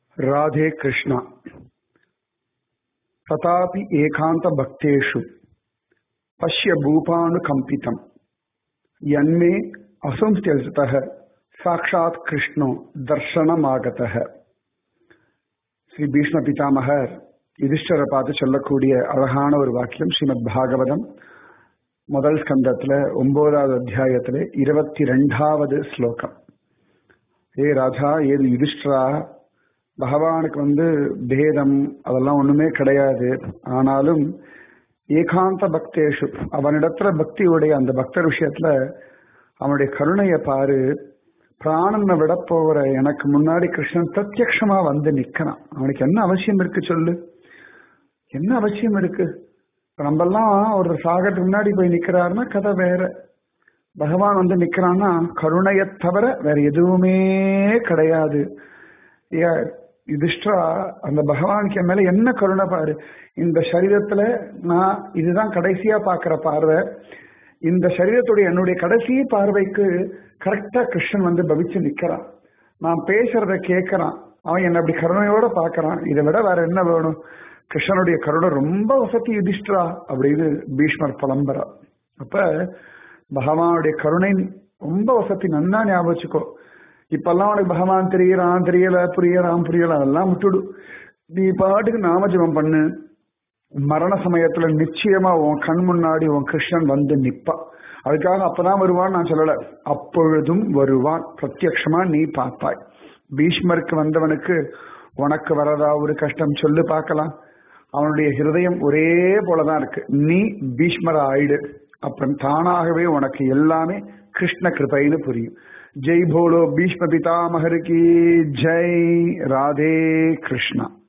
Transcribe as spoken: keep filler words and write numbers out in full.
राधे कृष्णा तथापि एकांत भक्तेषु पश्य भूपानुकंपितम् यन्मे असंत्यजतः साक्षात् कृष्णो दर्शनमागतः. ஸ்ரீ பீஷ்ம பிதாமகர் யுதிஷ்டரை பார்த்து சொல்லக்கூடிய அழகான ஒரு வாக்கியம் ஸ்ரீமத் பாகவதம் முதல் ஸ்கந்தத்துல ஒன்பதாவது அத்தியாயத்துல இருபத்தி ரெண்டாவது ஸ்லோகம். ஏ ராஜா, ஏது யுதிஷ்டரா, பகவானுக்கு வந்து பேதம் அதெல்லாம் ஒண்ணுமே கிடையாது. ஆனாலும் ஏகாந்த பக்தேஷு, அவனிடத்துல பக்தியுடைய அந்த பக்தர் விஷயத்துல அவனுடைய கருணையை பாரு. பிராணனை விட போகிற எனக்கு முன்னாடி கிருஷ்ணன் பிரத்யக்ஷமா வந்து நிக்கிறான். அவனுக்கு என்ன அவசியம் இருக்கு சொல்லு? என்ன அவசியம் இருக்கு? நம்மெல்லாம் ஒரு சாகத்துக்கு முன்னாடி போய் நிக்கிறாருன்னா கதை வேற. பகவான் வந்து நிக்கிறான்னா கருணையை தவிர வேற எதுவுமே கிடையாது. யுதிஷ்டரா, அந்த பகவானுக்கு என் மேல என்ன கருணை பாரு. இந்த சரீரத்துல நான் இதுதான் கடைசியா பாக்குற பார்வை. இந்த சரீரத்துடைய என்னுடைய கடைசி பார்வைக்கு கரெக்டா கிருஷ்ணன் வந்து பவிச்சு நிக்கிறான். நான் பேசுறத கேட்கறான். அவன் என்ன அப்படி கருணையோட பாக்குறான். இதை விட வேற என்ன வேணும்? கிருஷ்ணனுடைய கருணை ரொம்ப வசதி யுதிஷ்டரா அப்படின்னு பீஷ்மர் புலம்புறா. அப்ப பகவானுடைய கருணை ரொம்ப வசதி. நன்னா ஞாபகம் வச்சுக்கோ. இப்பெல்லாம் உனக்கு பகவான் தெரியறான், தெரியல, புரியறான், புரியல, அதெல்லாம் விட்டுடு. நீ பாட்டுக்கு நாமஜபம் பண்ணு. மரண சமயத்துல நிச்சயமா உன் கண் முன்னாடி உன் கிருஷ்ணன் வந்து நிப்பா. அதுக்காக அப்பதான் வருவான் நான் சொல்லல, அப்பொழுதும் வருவான். பிரத்யக்ஷமா நீ பார்ப்பாய். பீஷ்மருக்கு வந்தவனுக்கு உனக்கு வரதா ஒரு கஷ்டம் சொல்லு பார்க்கலாம்? அவனுடைய ஹிருதயம் ஒரே போலதான் இருக்கு. நீ பீஷ்மர ஆயிடு, அப்புறம் தானாகவே உனக்கு எல்லாமே கிருஷ்ண கிருபைன்னு புரியும். ஜெய் போலோ பீஷ்ம பிதாமகர் கி ஜெய். ராதே கிருஷ்ணா.